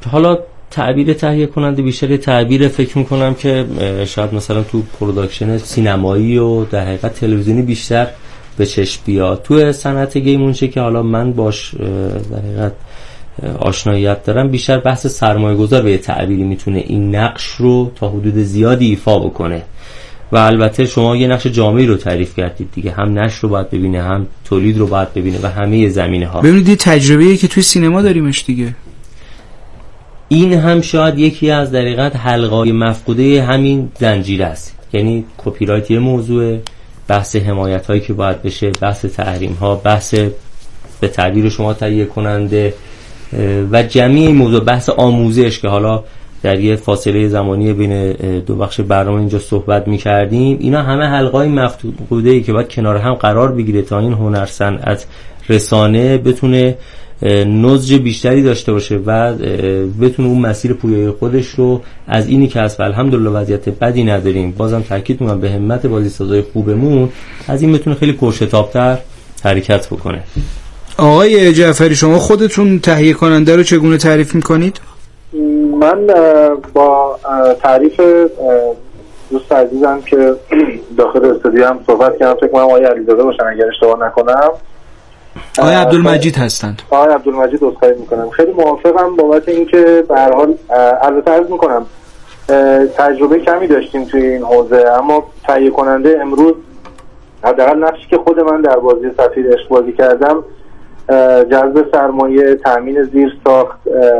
حالا تعبیر تهیه کننده بیشتر تعبیر فکر میکنم که شاید مثلا تو پروداکشن سینمایی و در حقیقت تلویزیونی بیشتر به چشم بیاد. تو صنعت گیم اونچه که حالا من باش در حقیقت آشناییت دارم بیشتر بحث سرمایه‌گذار به تعبیری میتونه این نقش رو تا حدود زیادی ایفا بکنه و البته شما یه نقش جامعی رو تعریف کردید دیگه، هم نشر رو باید ببینه، هم تولید رو باید ببینه و همه زمینه‌ها. ببینید تجربه‌ای که توی سینما داریمش دیگه. این هم شاید یکی از در حقیقت حلقه‌های مفقوده همین زنجیره است. یعنی کپی رایت یه موضوع، بحث حمایت‌هایی که باید بشه، بحث تحریم‌ها، بحث به تعبیر شما تهیه کننده و جمعی موضوع، بحث آموزش که حالا در یه فاصله زمانی بین دو بخش برنامه اینجا صحبت می‌کردیم. اینا همه حلقه‌های مفقوده‌ای که باید کنار هم قرار بگیره تا این هنر صنعت رسانه بتونه نضج بیشتری داشته باشه و بتونه اون مسیر پویایی خودش رو از اینی که هست و الحمدلله وضعیت بدی نداریم، بازم تاکید می‌کنم به همت بازیسازای خوبمون، از این بتونه خیلی پرشتاب‌تر حرکت بکنه. آقای جعفری شما خودتون تهیه کننده رو چگونه تعریف می‌کنید؟ من با تعریف دوست عزیزم که داخل استودیو هم صحبت کردم، فکر کنم آقای علیزاده باشن اگر اشتباه نکنم. آقای عبدالمجید هستند. آقای عبدالمجید عذرخواهی میکنم. خیلی موافقم بابت اینکه به هر حال البته عرض میکنم تجربه کمی داشتیم توی این حوزه، اما تهیه کننده امروز حداقل نقشی که خود من در بازی سفیر عشق بازی کردم، جذب سرمایه، تامین زیرساخت،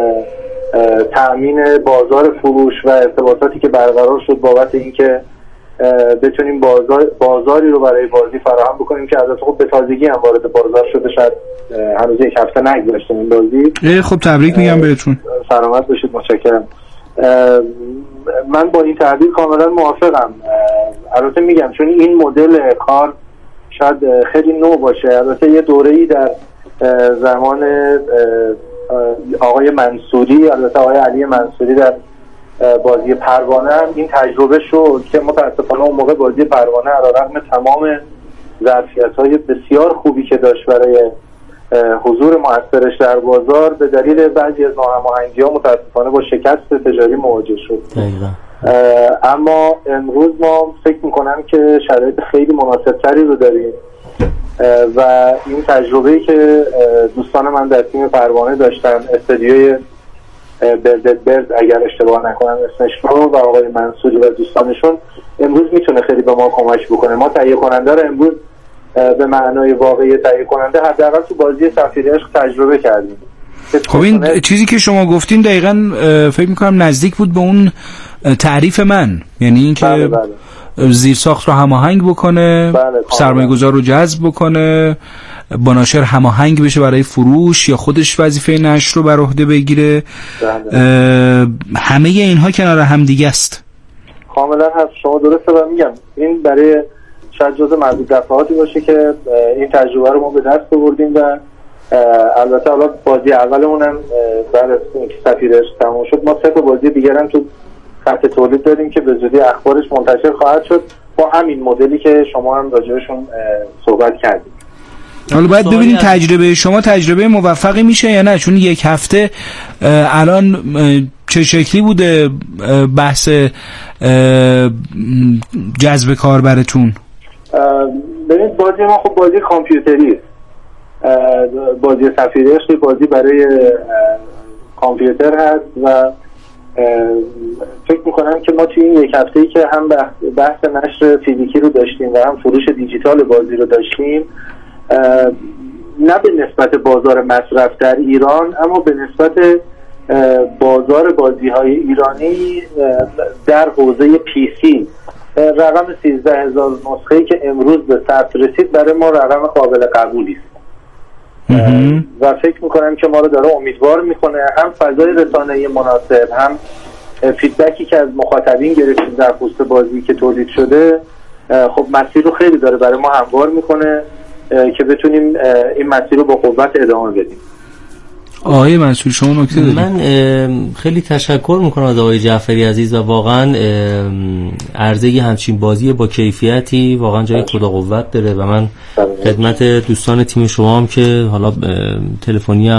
تامین بازار فروش و ارتباطاتی که برقرار شد بابت اینکه بتونیم بازاری رو برای بازی فراهم بکنیم که البته خب به تازگی هم وارد بازار شده، شاید هنوز یک هفته نگذشته این بازی. خب تبریک میگم بهتون. سلامت باشید، متشکرم. من با این تعبیر کاملا موافقم. البته میگم چون این مدل کار شاید خیلی نو باشه، البته یه دوره‌ای در زمان آقای منصوری، البته آقای علی منصوری در بازی پروانه هم این تجربه شد که متاسفانه اون موقع بازی پروانه علیرغم تمام ظرفیت‌های بسیار خوبی که داشت برای حضور مؤثرش در بازار، به دلیل بعضی از ناهماهنگی‌ها متاسفانه با شکست تجاری مواجه شد. اما امروز ما فکر می‌کنم که شرایط خیلی مناسب‌تری رو داریم و این تجربه‌ای که دوستان من در تیم پروانه داشتن، استودیوی برد اگر اشتباه نکنم اسمش رو، و آقای منصوری و دوستانشون، امروز میتونه خیلی به ما کمک بکنه. ما تهیه کننده رو امروز به معنای واقعی تهیه کننده حداقل تو بازی سفیر عشق تجربه کردیم. خب این چیزی که شما گفتین دقیقاً فکر می‌کنم نزدیک بود به اون تعریف من، یعنی اینکه بله. زیرساخت رو هماهنگ بکنه، سرمایه‌گذار رو جذب بکنه، با ناشر هماهنگ بشه برای فروش یا خودش وظیفه نشر رو بر عهده بگیره. همه اینها کنار هم دیگه است. کاملا هست، شما درسته و میگم این برای شاید جزء معدود دفعاتی باشه که این تجربه رو ما به دست آوردیم و البته حالا بازی اولمون هم بعد از اینکه سفیر عشق تموم شد ما 3 بازی دیگر هم تو خط تولید داریم که به زودی اخبارش منتشر خواهد شد با همین مدلی که شما هم راجعشون صحبت کردید. حالا باید ببینیم تجربه شما تجربه موفقی میشه یا نه، چون یک هفته الان چه شکلی بوده بحث جذب کاربرتون؟ ببینید بازی ما خب بازی کامپیوتری، بازی سفیر عشق بازی برای کامپیوتر هست و فکر میکنم که ما توی این یک هفته‌ای که هم بحث نشر فیزیکی رو داشتیم و هم فروش دیجیتال بازی رو داشتیم، نه به نسبت بازار مصرف در ایران اما به نسبت بازار بازی‌های ایرانی در حوزه پی سی رقم 13,000 نسخه‌ای که امروز به ثبت رسید برای ما رقم قابل قبولی است و فکر میکنم که ما رو داره امیدوار میکنه، هم فضای رسانه‌ای مناسب، هم فیدبکی که از مخاطبین گرفتیم در پست بازی که تولید شده، خب مسیر رو خیلی داره برای ما هموار میکنه که بتونیم این مسیر رو با قوت ادامه بدیم. آقای منصور شما نکته دارید؟ من خیلی تشکر میکنم از آقای جعفری عزیز و واقعا عرضه همچین بازی با کیفیتی واقعا جای خدا قوت داره و من خدمت دوستان تیم شما هم که حالا تلفنی هم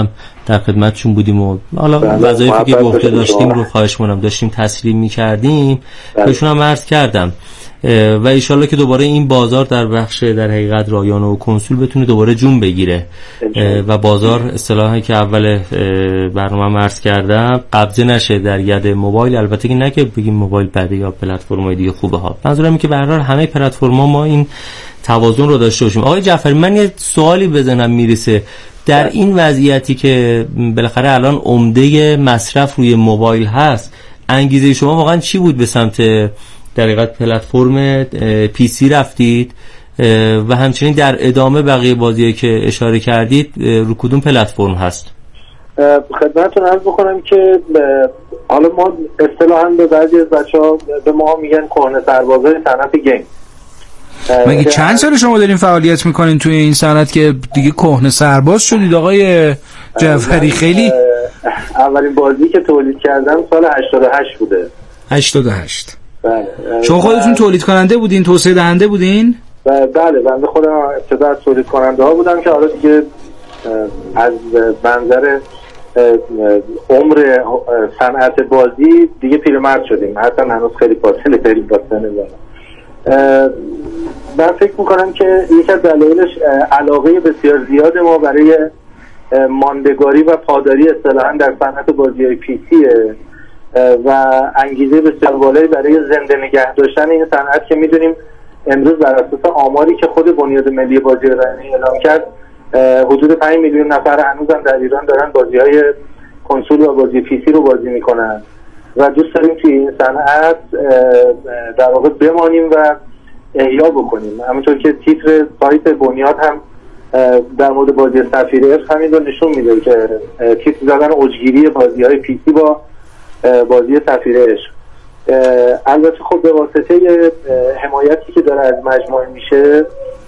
در خدمتشون بودیم و حالا وظایفی که به عهده داشتیم رو خواهش می‌کنم داشتیم تسلیم می‌کردیم بهشون هم عرض کردم و انشالله که دوباره این بازار در بخش در حقیقت رایانه و کنسول بتونه دوباره جون بگیره و بازار اصطلاحی که اول برنامه عرض کردم قبضه نشه در ید موبایل. البته که نه که بگیم موبایل بده یا پلتفرم‌های دیگه خوبه ها، منظورم اینه که به هر حال همه پلتفرم‌ها ما این توازن رو داشته باشیم. آقای جعفری من یه سوالی بزنم میرسه در این وضعیتی که بالاخره الان عمده مصرف روی موبایل هست، انگیزه شما واقعا چی بود به سمت در حقیقت پلتفرم پی سی رفتید و همچنین در ادامه بقیه بازیایی که اشاره کردید رو کدوم پلتفرم هست؟ خدمتتون عرض بکنم که حالا ما اصطلاحاً به بعضی از بچه‌ها به ما میگن کهنه سربازای صنعت گیم. مگه چند سال شما دارین فعالیت میکنین توی این صنعت که دیگه کهنه سرباز شدید آقای جعفری؟ خیلی اولین بازی که تولید کردم سال 88 بوده. 88. بله. شما خودتون تولید کننده بودین، توسعه دهنده بودین؟ بله بنده خودم ابتدا از تولید کننده ها بودم که حالا دیگه از منظر عمر صنعت بازی دیگه پیرمرد شدیم، حتی هنوز خیلی فاصله داریم با سن من فکر میکنم که یکی از دلایلش علاقه بسیار زیاد ما برای ماندگاری و پاداری اصطلاحاً در صنعت بازی‌های پی سیه و انگیزه بسیار بالایی برای زنده نگه داشتن این صنعت که میدونیم امروز بر اساس آماری که خود بنیاد ملی بازی رایانه اعلام کرد حدود 5 میلیون نفر هنوزم در ایران دارن بازی‌های کنسول و بازی پی سی رو بازی میکنن و دوست داریم توی این صنعت در واقع بمانیم و احیا بکنیم. همونطور که تیتر سایت بنیاد هم در مورد بازی سفیر عشق همین رو نشون میده که تیتر زدن اوجگیری بازی‌های پی سی با بازی سفیر عشق. البته خب به واسطه حمایتی که داره از مجموعه میشه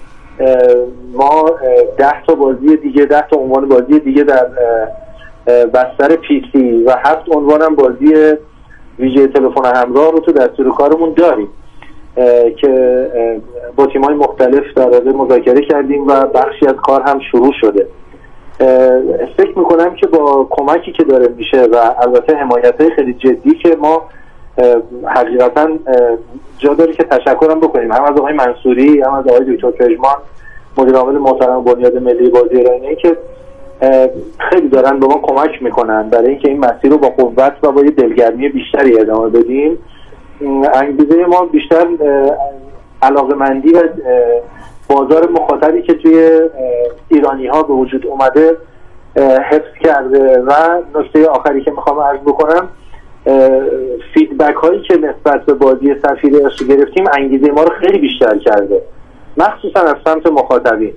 ما 10 تا بازی دیگه 10 تا عنوان بازی دیگه در بستر پی سی و 7 عنوان هم بازی ویژه تلفن همراه رو تو دستور کارمون داریم که با تیم‌های مختلف در واقع مذاکره کردیم و بخشی از کار هم شروع شده. فکر میکنم که با کمکی که داره میشه و البته حمایت‌های خیلی جدی که ما حقیقتا جا داره که تشکرم بکنیم هم از آقای منصوری هم از آقای دکتر پژمان مدیر عامل محترم بنیاد ملی بازی رایانه که خیلی دارن به ما کمک میکنن برای اینکه این مسیر رو با قوت و با یه دلگرمی بیشتری ادامه بدیم. انگیزه ما بیشتر علاقه‌مندی و بازار مخاطبی که توی ایرانی ها به وجود اومده حفظ کرده و نکته آخری که میخوام عرض بکنم فیدبک هایی که نسبت به بازی سفیر عشق گرفتیم انگیزه ما رو خیلی بیشتر کرده، مخصوصا از سمت مخاطبین.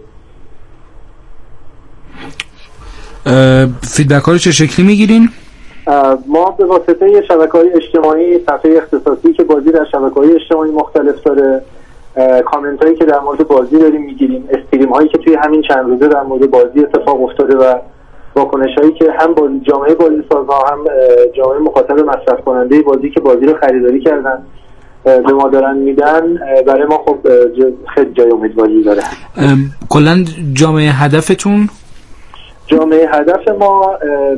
فیدبک ها رو چه شکلی میگیرین؟ ما به واسطه شبکه‌های اجتماعی، صفحه اختصاصی که بازی در شبکه‌های اجتماعی مختلف داره، کامنت هایی که در مورد بازی داریم میگیریم، استریم هایی که توی همین چند روزه در مورد بازی اتفاق افتاده و واکنش هایی که هم جامعه بازی سازها هم جامعه مخاطب مصرف کننده بازی که بازی رو خریداری کردن به ما دارن میدن، برای ما خب خیلی جای امیدواری داره. کلا جامعه هدفتون؟ جامعه هدف ما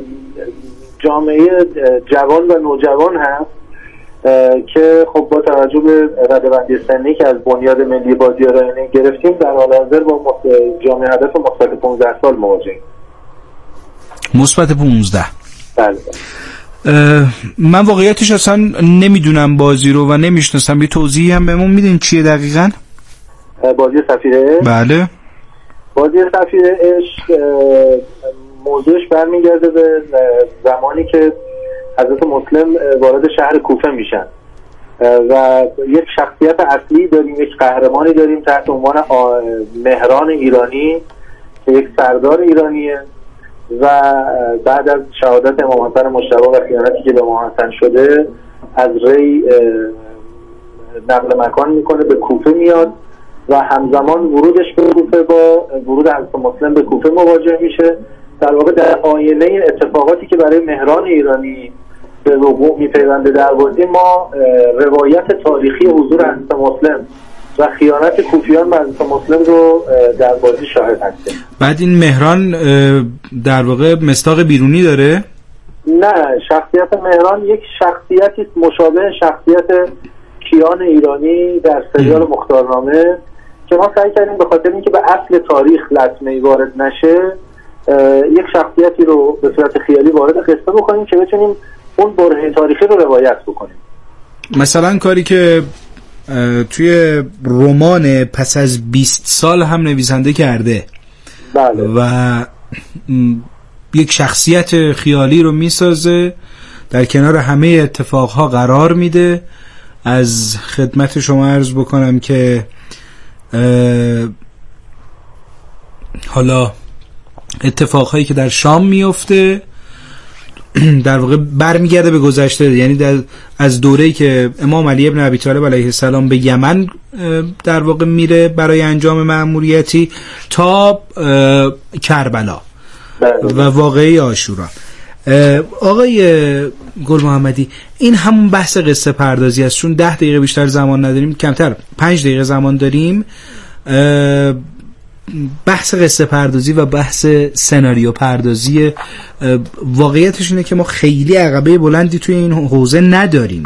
جامعه جوان و نوجوان هست که خب با توجه به رده‌بندی سنی که از بنیاد ملی بازی رایانه گرفتیم در حال حاضر با جامعه هدف مثبت 15 سال مواجهیم. مثبت 15. بله. من واقعیتش اصلا نمیدونم بازی رو و نمیشناسم، یه توضیحی هم بهمون میدین چیه دقیقاً؟ بازی سفیر عشق؟ بله. بازی سفیر عشق موضوعش برمیگرده به زمانی که حضرت مسلم وارد شهر کوفه میشن و یک شخصیت اصلی داریم، یک قهرمانی داریم تحت عنوان مهران ایرانی که یک سردار ایرانیه و بعد از شهادت امام حسن مجتبی و خیانتی که به امام حسن شده از ری نقل مکان میکنه به کوفه میاد و همزمان ورودش به کوفه با ورود حضرت مسلم به کوفه مواجه میشه. در واقع در آینه اتفاقاتی که برای مهران ایرانی به وقوع میپیونده در بازی ما روایت تاریخی حضور حضرت مسلم و خیانت کوفیان مجلس مسلم رو در بازی شاهد هستیم. بعد این مهران در واقع مصداق بیرونی داره؟ نه، شخصیت مهران یک شخصیتی مشابه شخصیت کیان ایرانی در سریال مختارنامه که ما سعی کردیم به خاطر اینکه به اصل تاریخ لطمه‌ای وارد نشه یک شخصیتی رو به صورت خیالی وارد قصه بکنیم که بتونیم اون برهه تاریخی رو روایت بکنیم. مثلا کاری که توی رمان پس از 20 سال هم نویسنده کرده. بله. و یک شخصیت خیالی رو میسازه، در کنار همه اتفاقها قرار میده. از خدمت شما عرض بکنم که حالا اتفاقهایی که در شام میفته در واقع برمیگرده به گذشته، یعنی از دوره‌ای که امام علی ابن ابی طالب علیه السلام به یمن در واقع میره برای انجام مأموریتی تا کربلا و واقعه عاشورا. آقای گل محمدی، این همون بحث قصه پردازی است. چون 10 دقیقه بیشتر زمان نداریم، کمتر 5 دقیقه زمان داریم، بحث قصه پردازی و بحث سناریو پردازی واقعیتش اینه که ما خیلی عقبه بلندی توی این حوزه نداریم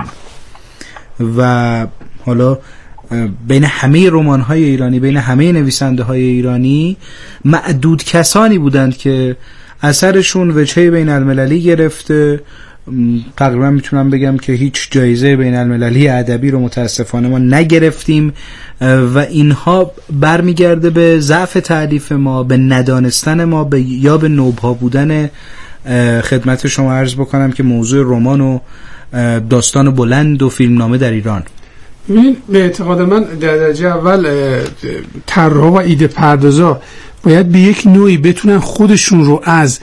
و حالا بین همه رمان‌های ایرانی، بین همه نویسنده‌های ایرانی معدود کسانی بودند که اثرشون وجهه بین المللی گرفته. تقریبا میتونم بگم که هیچ جایزه بین المللی ادبی رو متاسفانه ما نگرفتیم و اینها برمیگرده به ضعف تألیف ما، به ندانستن ما، یا به نوپا بودن. خدمت شما عرض بکنم که موضوع رمان و داستان بلند و فیلمنامه در ایران، ببینید به اعتقاد من در درجه اول طراحا و ایده پردازا باید به یک نوعی بتونن خودشون رو از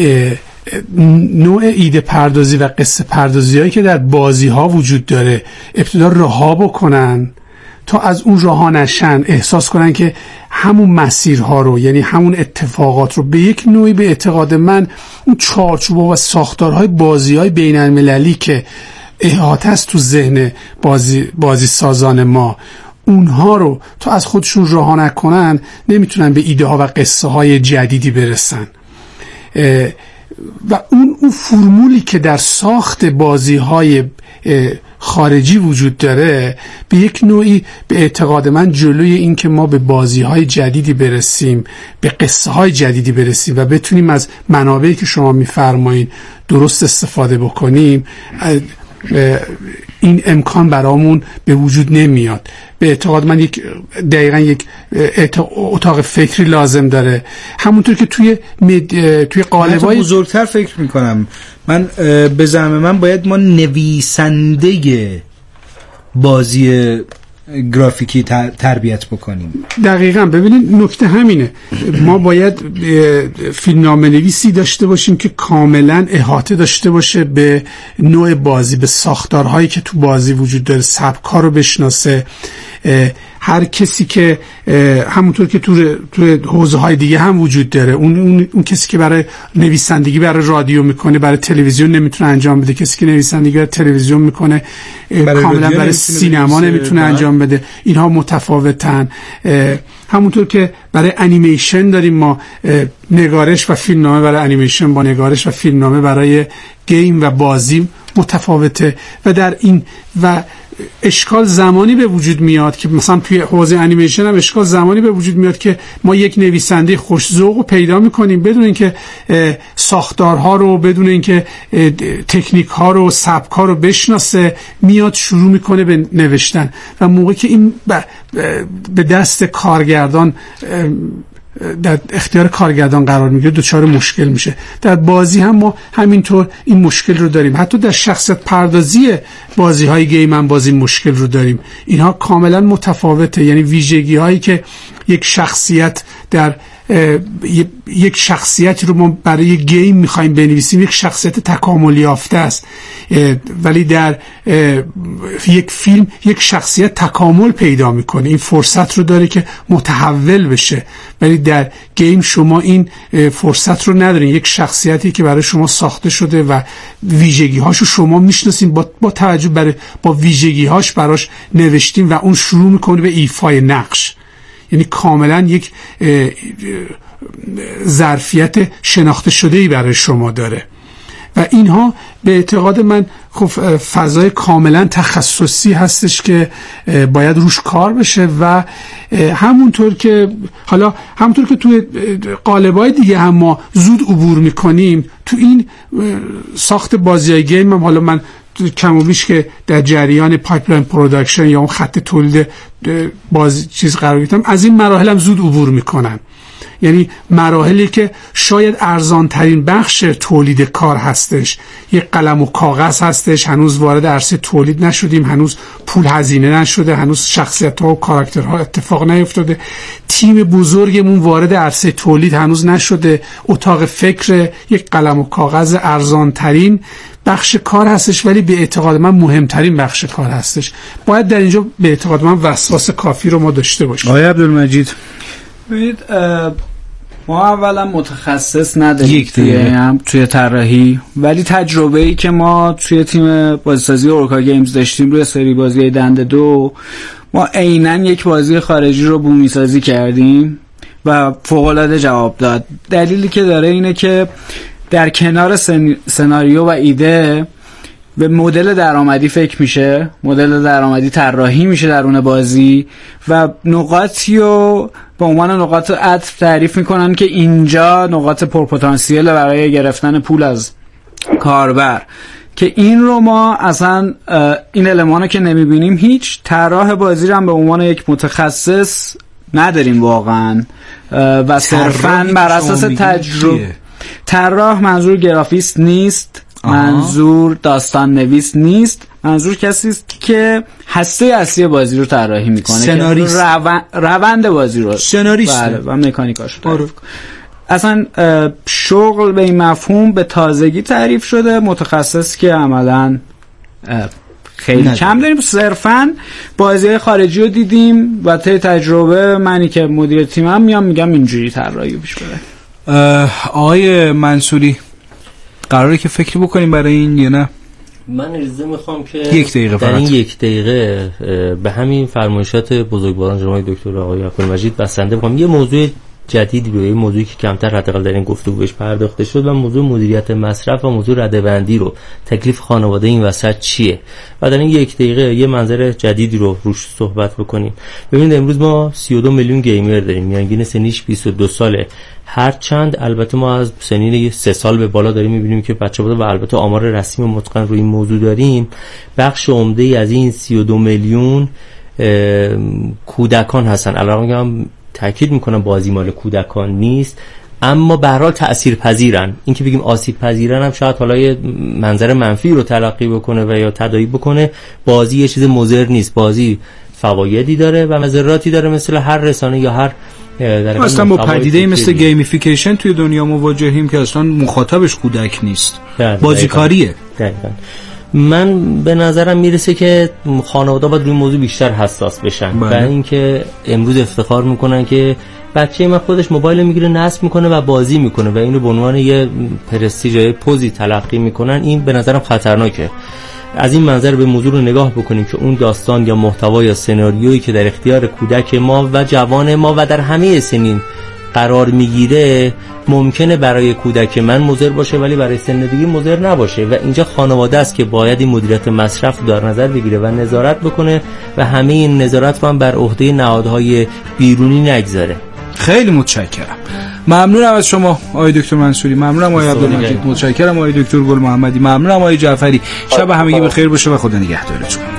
نوع ایده پردازی و قصه پردازی هایی که در بازی ها وجود داره ابتدا رها بکنن تا از اون رها نشن، احساس کنن که همون مسیرها رو، یعنی همون اتفاقات رو به یک نوعی به اعتقاد من اون چارچوب‌ها و ساختارهای بازی‌های بین‌المللی که احاطه است تو ذهن بازی سازان ما، اونها رو تا از خودشون رها نکنن نمیتونن به ایده ها و قصه های جدیدی برسن. و اون فرمولی که در ساخت بازی های خارجی وجود داره به یک نوعی به اعتقاد من جلوی این که ما به بازی های جدیدی برسیم، به قصه های جدیدی برسیم و بتونیم از منابعی که شما میفرمایید درست استفاده بکنیم، این امکان برامون به وجود نمیاد. به اعتقاد من دقیقاً یک اتاق فکری لازم داره، همونطور که توی قالب‌های بزرگتر فکر میکنم من. به زعم من باید ما نویسنده بازی گرافیکی تربیت بکنیم. دقیقاً. ببینید نکته همینه، ما باید فیلمنامه نویسی داشته باشیم که کاملا احاطه داشته باشه به نوع بازی، به ساختارهایی که تو بازی وجود داره، سبک‌ها رو بشناسه. هر کسی که همونطور که تو حوزه‌های دیگه هم وجود داره، اون کسی که برای نویسندگی برای رادیو میکنه برای تلویزیون نمیتونه انجام بده، کسی که نویسندگی برای تلویزیون میکنه کاملا برای سینما نمیتونه انجام بده. اینها متفاوتن. همونطور که برای انیمیشن داریم ما نگارش و فیلمنامه برای انیمیشن با نگارش و فیلمنامه برای گیم و بازی متفاوته و در این و اشکال زمانی به وجود میاد که مثلا توی حوزه انیمیشن هم اشکال زمانی به وجود میاد که ما یک نویسنده خوش‌ذوق رو پیدا میکنیم بدون اینکه ساختارها رو، بدون اینکه تکنیک ها رو، سبک ها رو بشناسه، میاد شروع میکنه به نوشتن و موقعی که این به دست کارگردان، در اختیار کارگردان قرار میگیره، دچار مشکل میشه. در بازی هم ما همینطور این مشکل رو داریم. حتی در شخصیت پردازی بازی های گیم هم بازی مشکل رو داریم. اینها کاملا متفاوته، یعنی ویژگی هایی که یک شخصیت در یک شخصیتی رو ما برای گیم میخوایم بنویسیم، یک شخصیت تکامل یافته است، ولی در یک فیلم یک شخصیت تکامل پیدا میکنه، این فرصت رو داره که متحول بشه، ولی در گیم شما این فرصت رو ندارین. یک شخصیتی که برای شما ساخته شده و ویژگی هاشو شما میشناسین، با توجه با ویژگی هاش براش نوشتین و اون شروع میکنه به ایفای نقش. یعنی کاملا یک ظرفیت شناخته شده‌ای برای شما داره و اینها به اعتقاد من خب فضای کاملا تخصصی هستش که باید روش کار بشه و همونطور که توی قالب‌های دیگه هم ما زود عبور میکنیم، تو این ساخت بازی‌های گیم هم حالا من کم و بیش که در جریان پایپلاین پروداکشن یا اون خط تولید چیز قرار گرفتم، از این مراحل هم زود عبور میکنن. یعنی مراحلی که شاید ارزان ترین بخش تولید کار هستش، یک قلم و کاغذ هستش، هنوز وارد عرصه تولید نشدیم، هنوز پول هزینه نشده، هنوز شخصیت ها و کاراکترها اتفاق نیفتاده، تیم بزرگمون وارد عرصه تولید هنوز نشده، اتاق فکر یک قلم و کاغذ ارزان ترین بخش کار هستش، ولی به اعتقاد من مهمترین بخش کار هستش. باید در اینجا به اعتقاد من وسواس کافی رو ما داشته باشیم. آقای عبدالمجید، ببینید ما اولا متخصص نداریم توی طراحی، ولی تجربه‌ای که ما توی تیم بازیسازی اورکا گیمز داشتیم روی سری بازی دنده 2، ما عیناً یک بازی خارجی رو بومی سازی کردیم و فوق‌العاده جواب داد. دلیلی که داره اینه که در کنار سناریو و ایده به مدل درآمدی فکر میشه، مدل درآمدی طراحی میشه درون بازی و نقاطی رو به عنوان نقاط عطف تعریف میکنن که اینجا نقاط پرپتانسیل برای گرفتن پول از کاربر، که این رو ما اصلا این المانو که نمیبینیم هیچ طراح بازی رو هم به عنوان یک متخصص نداریم واقعا و صرفاً بر اساس تجربه. طراح منظور گرافیست نیست، منظور داستان نویس نیست، منظور کسی است که هسته اصلی بازی رو طراحی میکنه، سناریست، روند بازی رو سناریست و مکانیکاشو تعریف میکنه. اصلا شغل به این مفهوم به تازگی تعریف شده، متخصص که عملاً خیلی کم داریم. صرفاً بازی خارجی رو دیدیم و طی تجربه منی که مدیر تیمم میگم اینجوری طراحی پیش بره. آقای منصوری، قراره که فکری بکنیم برای این یا نه؟ من اجازه میخوام که یک دقیقه در این یک دقیقه به همین فرمایشات بزرگواران جناب دکتر آقای عبدالمجید بسنده بکنم. یه موضوع جدیدی رو، یه موضوعی که کمتر حداقل در این گفتگو بهش پرداخته شد و موضوع مدیریت مصرف و موضوع رده‌بندی رو، تکلیف خانواده این وسط چیه و در این یک دقیقه یه منظر جدیدی رو روش صحبت بکنیم. ببینید امروز ما 32 میلیون گیمر داریم، میانگین سنیش 22 ساله. هرچند البته ما از سنین 3 سال به بالا داریم میبینیم که بچه‌ها و البته آمار رسمی و متقن روی این موضوع داریم، بخش عمده‌ای از این 32 میلیون کودکان هستن. الان تاکید میکنم بازی مال کودکان نیست، اما به هر حال تاثیرپذیرن. این که بگیم آسیب پذیرن هم شاید حالا یه منظر منفی رو تلقی بکنه و یا تداعی بکنه. بازی یه چیز مضر نیست، بازی فوایدی داره و مضراتی داره، مثل هر رسانه یا هر اصلا با پدیده‌ای مثل گیمیفیکیشن توی دنیا مواجهیم که اصلا مخاطبش کودک نیست، بازیکاریه. دقیقاً. من به نظرم میرسه که خانواده باید روی موضوع بیشتر حساس بشن و اینکه امروز افتخار میکنن که بچه من خودش موبایل میگیره، نصب میکنه و بازی میکنه و اینو به عنوان یه پرستیژ پوزی تلقی میکنن. این به نظرم خطرناکه. از این منظر به موضوع رو نگاه بکنیم که اون داستان یا محتوا یا سناریویی که در اختیار کودک ما و جوان ما و در همه سنین قرار میگیره ممکنه برای کودک من مضر باشه ولی برای سن دیگه مضر نباشه و اینجا خانواده است که باید این مدیریت مصرف رو در نظر بگیره و نظارت بکنه و همه این نظارت رو هم بر عهده نهادهای بیرونی نگذاره. خیلی متشکرم. ممنونم از شما آقای دکتر منصوری، ممنونم آقای عبدالمجید، متشکرم آقای دکتر گل محمدی، ممنونم آقای جعفری. شب همگی بخیر باشه و خدا نگهدارتون.